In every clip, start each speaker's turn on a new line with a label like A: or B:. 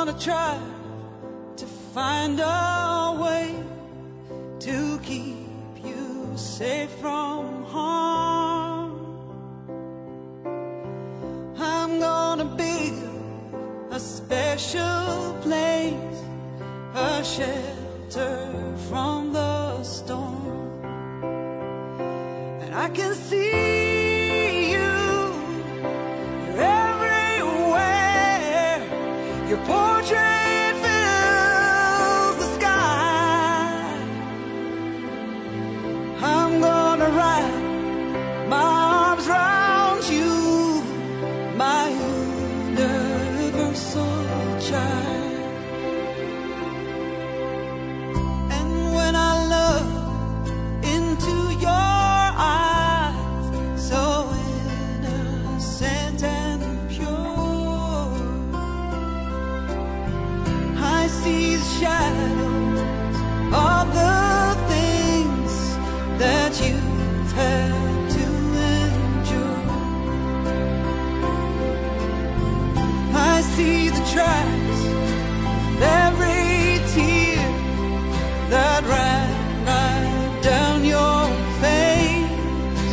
A: gonna try to find a way to keep you safe from harm. I'm gonna build a special place, a shelter from the storm. And I can see you, you're everywhere. Your portrait fills the sky. I'm gonna wrap my arms around you, my universal child. And when I look into your eyes, so innocent and pure, I see the shadows of the things that you've had to endure. I see the tracks of every tear that ran right down your face.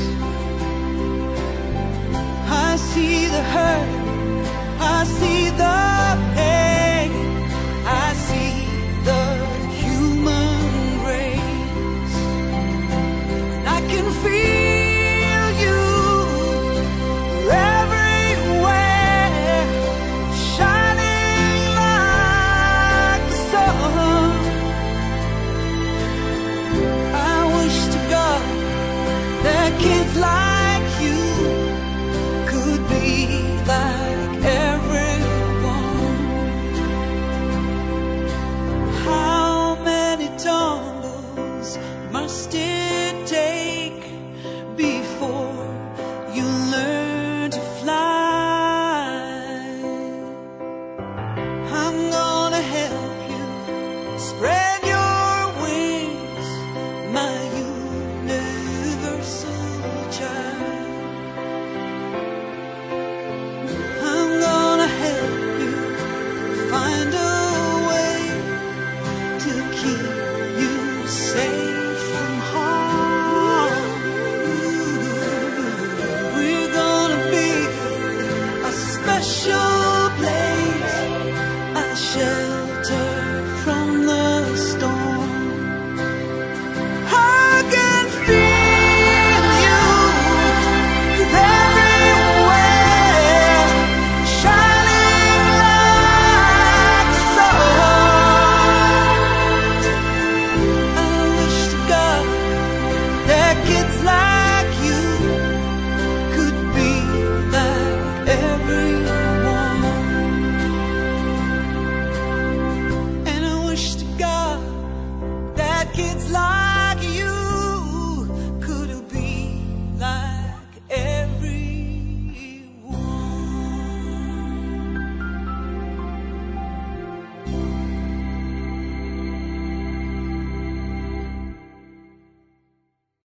A: I see the hurt, I see the pain, I see the human grace. I can feel you everywhere, shining like the sun. I wish to God that kids like you could be like everyone. How many tumbles must it take before you learn to fly? I'm gonna help you spread your wings, my universal child. I'm gonna help you find a way to keep you safe from harm. We're gonna build a special place, a shelter